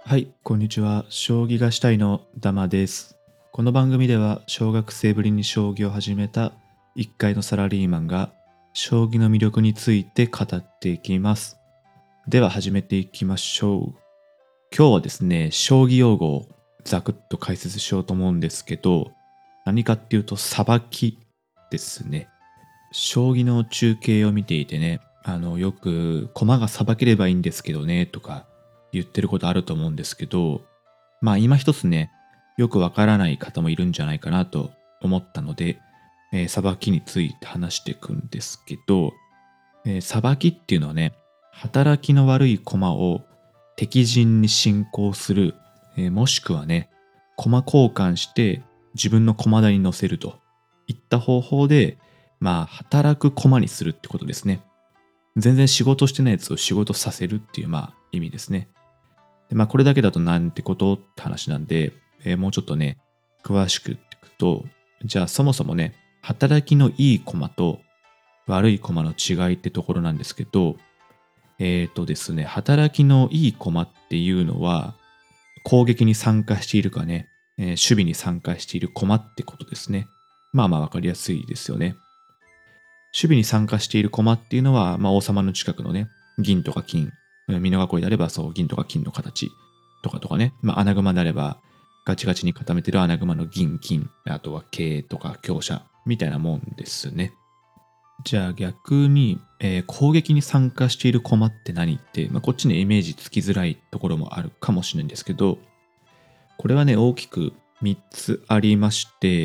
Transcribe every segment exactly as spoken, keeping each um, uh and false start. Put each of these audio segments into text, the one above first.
はい、こんにちは。将棋がしたいのダマです。この番組では小学生ぶりに将棋を始めた一階のサラリーマンが将棋の魅力について語っていきます。では始めていきましょう。今日はですね、将棋用語をざくっと解説しようと思うんですけど、何かっていうと、さばきですね。将棋の中継を見ていてね、あの、よく駒がさばければいいんですけどね、とか言ってることあると思うんですけど、まあ今一つね、よくわからない方もいるんじゃないかなと思ったので、えー、さばきについて話していくんですけど、えー、さばきっていうのはね、働きの悪い駒を敵陣に進行する、えーもしくはね、駒交換して自分の駒台に乗せるといった方法で、まあ働く駒にするってことですね。全然仕事してないやつを仕事させるっていうまあ意味ですね。でまあこれだけだとなんてことって話なんで、えーもうちょっとね、詳しく言っていくと、じゃあそもそもね、働きのいい駒と悪い駒の違いってところなんですけど、えーとですね、働きのいい駒っていうのは、攻撃に参加しているかね、えー守備に参加している駒ってことですね。まあまあわかりやすいですよね。守備に参加している駒っていうのは、まあ王様の近くのね、銀とか金、美濃囲いであればそう、銀とか金の形とかとかね、まあ穴熊であれば、ガチガチに固めてる穴熊の銀、金、あとは桂とか強者みたいなもんですね。じゃあ逆に、えー攻撃に参加している駒って何って、まあ、こっちにイメージつきづらいところもあるかもしれないんですけど、これはね、大きくみっつありまして、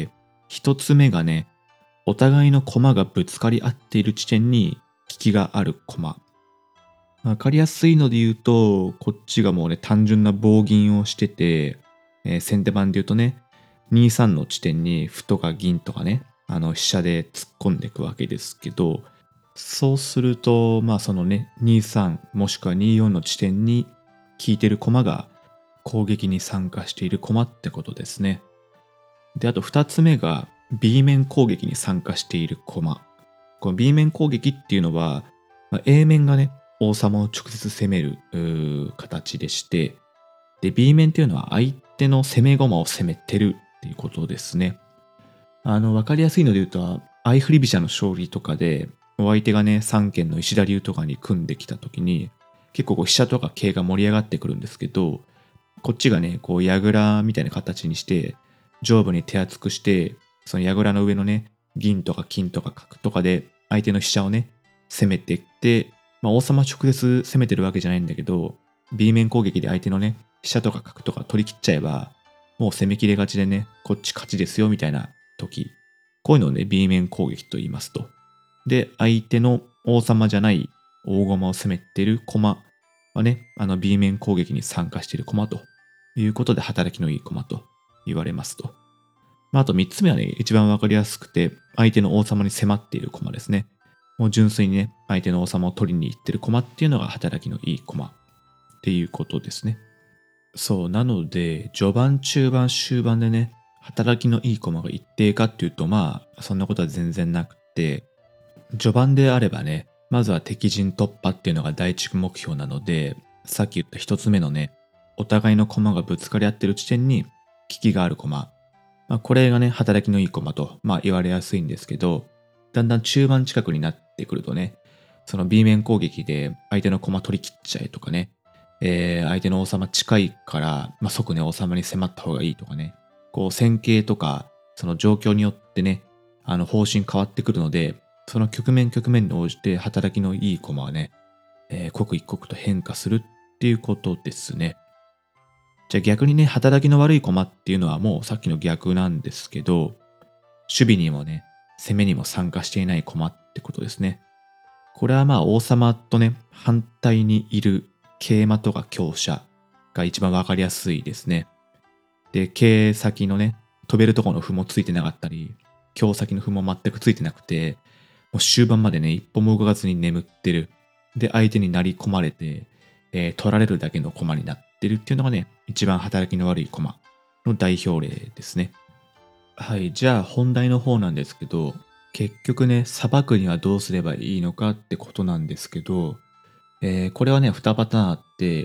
ひとつめがね、お互いの駒がぶつかり合っている地点に利きがある駒。わかりやすいので言うと、こっちがもうね、単純な棒銀をしてて、えー先手番で言うとね、にさんの地点に歩とか銀とかね、あの飛車で突っ込んでいくわけですけど、そうすると、まあそのね、にさんもしくはによんの地点に効いてる駒が攻撃に参加している駒ってことですね。で、あとふたつめが B 面攻撃に参加している駒。この B 面攻撃っていうのは、まあ A 面がね、王様を直接攻めるうー形でして、で、B 面っていうのは相手の攻め駒を攻めてるっていうことですね。あの、わかりやすいので言うと、相振り飛車の将棋とかで、お相手がね、三間の石田流とかに組んできた時に、結構こう飛車とか桂が盛り上がってくるんですけど、こっちがね、こう、櫓みたいな形にして、上部に手厚くして、その櫓の上のね、銀とか金とか角とかで、相手の飛車をね、攻めていって、まあ、王様直接攻めてるわけじゃないんだけど、B 面攻撃で相手のね、飛車とか角とか取り切っちゃえば、もう攻め切れがちでね、こっち勝ちですよ、みたいな時。こういうのをね、B 面攻撃と言いますと。で、相手の王様じゃない大駒を攻めてる駒はね、あの B 面攻撃に参加している駒ということで働きのいい駒と言われますと。まあ、あとみっつめはね、一番わかりやすくて、相手の王様に迫っている駒ですね。もう純粋にね、相手の王様を取りに行ってる駒っていうのが働きのいい駒っていうことですね。そう、なので、序盤、中盤、終盤でね、働きのいい駒が一定かっていうと、まあ、そんなことは全然なくて、序盤であればね、まずは敵陣突破っていうのが第一目標なので、さっき言った一つ目のね、お互いの駒がぶつかり合ってる地点に利きがある駒。まあ、これがね、働きのいい駒と、まあ、言われやすいんですけど、だんだん中盤近くになってくるとね、その B 面攻撃で相手の駒取り切っちゃえとかね、えー相手の王様近いから、まあ、即ね、王様に迫った方がいいとかね、こう、戦型とか、その状況によってね、あの、方針変わってくるので、その局面局面に応じて働きのいい駒はね、えー刻一刻と変化するっていうことですね。じゃあ逆にね、働きの悪い駒っていうのはもうさっきの逆なんですけど、守備にもね、攻めにも参加していない駒ってことですね。これはまあ王様とね、反対にいる桂馬とか香車が一番わかりやすいですね。で、桂先のね、飛べるところの歩もついてなかったり、香先の歩も全くついてなくて、もう終盤までね、一歩も動かずに眠ってる。で、相手になり込まれて、えー取られるだけの駒になってるっていうのがね、一番働きの悪い駒の代表例ですね。はい、じゃあ本題の方なんですけど、結局ね、裁くにはどうすればいいのかってことなんですけど、えーこれはね、にパターンあって、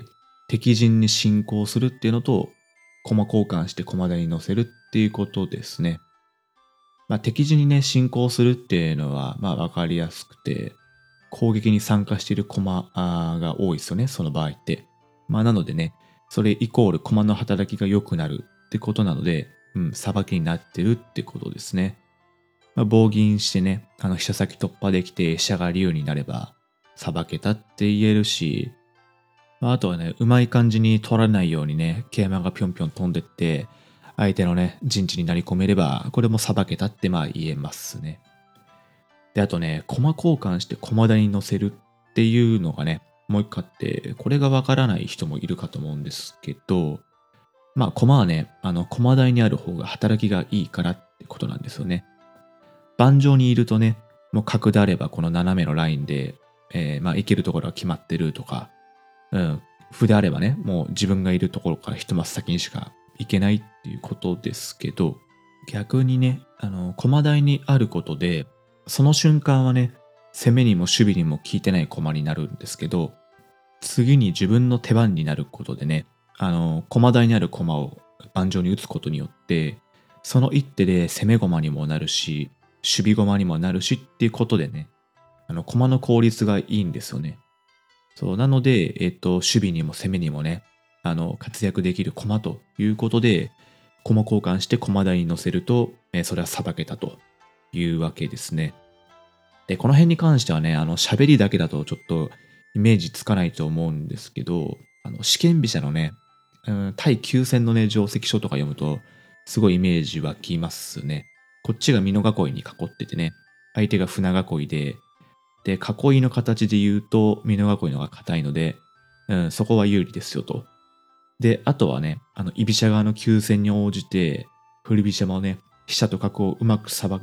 敵陣に進行するっていうのと、駒交換して駒台に乗せるっていうことですね。まあ、敵陣にね、進行するっていうのは、まあ、わかりやすくて、攻撃に参加している駒あーが多いですよね、その場合って。まあ、なのでね、それイコール駒の働きが良くなるってことなので、うん、さばきになってるってことですね。まあ、棒銀してね、あの飛車先突破できて飛車が竜になれば、さばけたって言えるし、まあ、あとはね、うまい感じに取られないようにね、桂馬がぴょんぴょん飛んでって、相手のね、陣地になり込めれば、これもさばけたってまあ言えますね。で、あとね、駒交換して駒台に乗せるっていうのがね、もう一個あって、これがわからない人もいるかと思うんですけど、まあ駒はね、あの駒台にある方が働きがいいからってことなんですよね。盤上にいるとね、もう角であればこの斜めのラインで、えーまあ行けるところは決まってるとか、うん、歩であればね、もう自分がいるところから一マス先にしか行けないっていうことですけど、逆にね、あの、駒台にあることで、その瞬間はね、攻めにも守備にも効いてない駒になるんですけど、次に自分の手番になることでね、あの、駒台にある駒を盤上に打つことによって、その一手で攻め駒にもなるし、守備駒にもなるしっていうことでね、あの、駒の効率がいいんですよね。そう、なので、えっと、守備にも攻めにもね、あの、活躍できる駒ということで、駒交換して駒台に乗せると、えーそれはさばけたというわけですね。で、この辺に関してはね、あの、喋りだけだとちょっとイメージつかないと思うんですけど、あの、試験飛車のね、うん、対急戦のね、定石書とか読むと、すごいイメージ湧きますね。こっちが美濃囲いに囲っててね、相手が船囲いで、で、囲いの形で言うと、美濃囲いのが硬いので、うん、そこは有利ですよと。で、あとはね、あの、居飛車側の急戦に応じて、振り飛車もね、飛車と角をうまくさばって、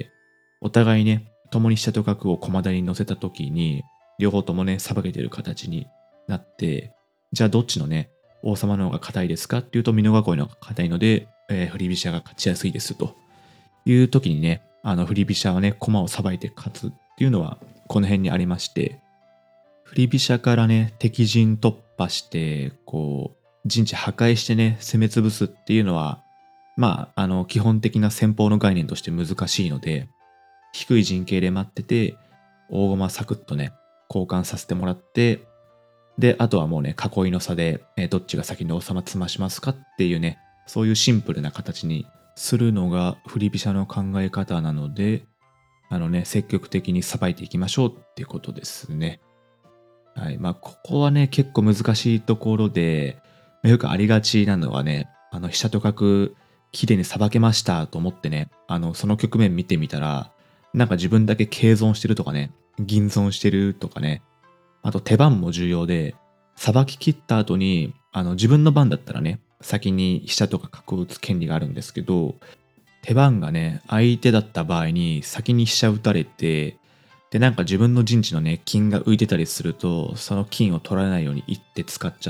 お互いね、共に飛車と角を駒台に乗せた時に、両方ともね、さばけてる形になって、じゃあどっちのね、王様の方が硬いですかっていうと、美濃囲いの方が硬いので、えー振り飛車が勝ちやすいですという時にね、あの、振り飛車はね、駒をさばいて勝つっていうのは、この辺にありまして、振り飛車からね、敵陣突破して、こう、陣地破壊してね、攻め潰すっていうのは、まあ、あの、基本的な戦法の概念として難しいので、低い陣形で待ってて、大駒サクッとね、交換させてもらって、で、あとはもうね、囲いの差で、えーどっちが先に王様詰ましますかっていうね、そういうシンプルな形にするのが振り飛車の考え方なので、あのね、積極的にさばいていきましょうっていうことですね。はい。まあ、ここはね、結構難しいところで、まあよくありがちなのはね、あの、飛車と角、綺麗にさばけましたと思ってね、あの、その局面見てみたら、なんか自分だけ桂損してるとかね、銀損してるとかね、あと手番も重要で、さばき切った後に、あの、自分の番だったらね、先に飛車とか角を打つ権利があるんですけど、手番がね、相手だった場合に先に飛車打たれて、で、なんか自分の陣地のね、金が浮いてたりすると、その金を取られないように一手使っちゃって、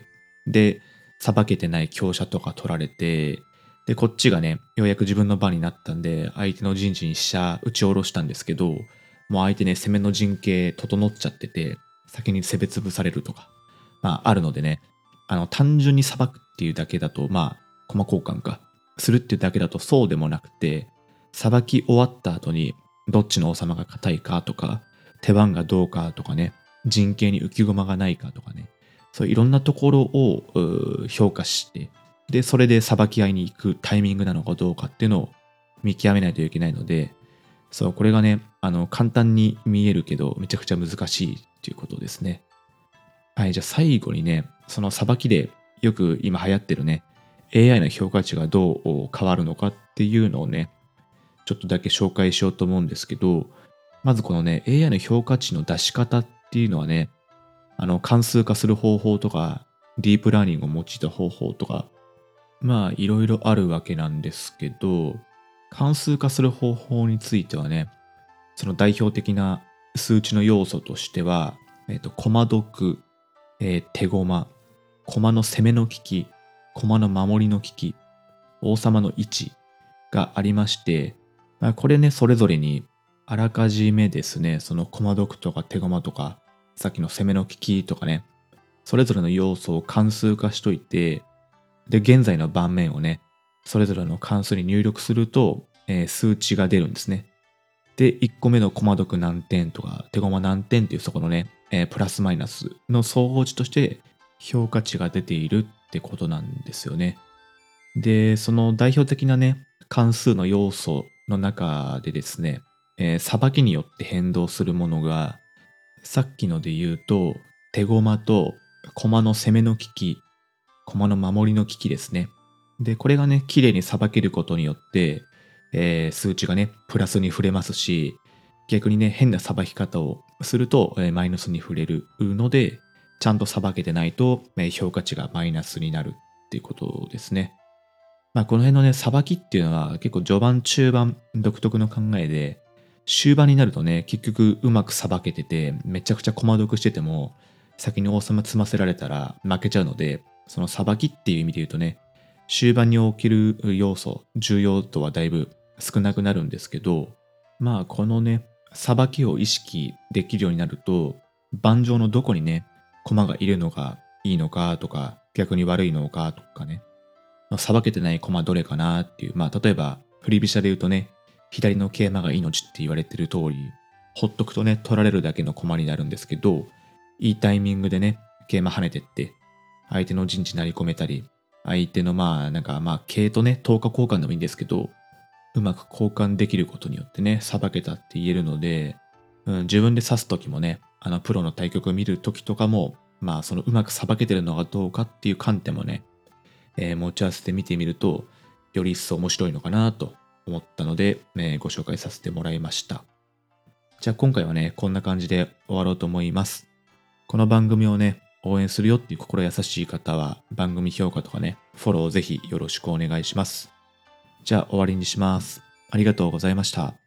で、さばけてない香車とか取られて、で、こっちがね、ようやく自分の番になったんで、相手の陣地に飛車打ち下ろしたんですけど、もう相手ね、攻めの陣形整っちゃってて、先に攻め潰されるとか、まあ、あるのでね、あの、単純にさばくっていうだけだと、まあ、駒交換か、するっていうだけだとそうでもなくて、さばき終わった後に、どっちの王様が硬いかとか、手番がどうかとかね、陣形に浮き駒がないかとかね、そういろんなところをうー評価して、で、それでさばき合いに行くタイミングなのかどうかっていうのを見極めないといけないので、そう、これがね、あの、簡単に見えるけど、めちゃくちゃ難しいっていうことですね。はい、じゃあ最後にね、そのさばきでよく今流行ってるね、エーアイ の評価値がどう変わるのかっていうのをね、ちょっとだけ紹介しようと思うんですけど、まずこのね、エーアイ の評価値の出し方っていうのはね、あの、関数化する方法とか、ディープラーニングを用いた方法とか、まあ、いろいろあるわけなんですけど、関数化する方法についてはね、その代表的な数値の要素としては、えっ、と、駒得、えー手駒、駒の攻めの利き、駒の守りの利き、王様の位置がありまして、まあ、これね、それぞれにあらかじめですね、その駒得とか手駒とか、さっきの攻めの利きとかね、 それぞれの要素を関数化しといて、で、現在の盤面をね、それぞれの関数に入力すると、えー数値が出るんですね。で、いっこめの駒得何点とか、手駒何点っていうそこのね、えープラスマイナスの総合値として評価値が出ているってことなんですよね。で、その代表的なね、関数の要素の中でですね、えー、さばきによって変動するものが、さっきので言うと、手駒と駒の攻めの利き、駒の守りの利きですね。で、これがね、綺麗にさばけることによって、えー数値がね、プラスに触れますし、逆にね、変なさばき方をすると、えーマイナスに触れるので、ちゃんとさばけてないと、えー評価値がマイナスになるっていうことですね。まあ、この辺のね、さばきっていうのは結構序盤中盤独特の考えで、終盤になるとね、結局うまくさばけてて、めちゃくちゃ駒得してても、先に王様詰ませられたら負けちゃうので、そのさばきっていう意味で言うとね、終盤における要素、重要度はだいぶ少なくなるんですけど、まあこのね、さばきを意識できるようになると、盤上のどこにね、駒がいるのがいいのかとか、逆に悪いのかとかね、さばけてない駒どれかなっていう、まあ例えば振り飛車で言うとね、左の桂馬が命って言われてる通り、ほっとくとね、取られるだけの駒になるんですけど、いいタイミングでね、桂馬跳ねてって、相手の陣地成り込めたり、相手のまあなんかまあ桂とね、等価交換でもいいんですけど、うまく交換できることによってね、さばけたって言えるので、うん、自分で指すときもね、あのプロの対局を見るときとかも、まあそのうまくさばけてるのがどうかっていう観点もね、えー持ち合わせて見てみると、より一層面白いのかなと思ったので、えーご紹介させてもらいました。じゃあ今回はね、こんな感じで終わろうと思います。この番組をね、応援するよっていう心優しい方は、番組評価とかね、フォローぜひよろしくお願いします。じゃあ終わりにします。ありがとうございました。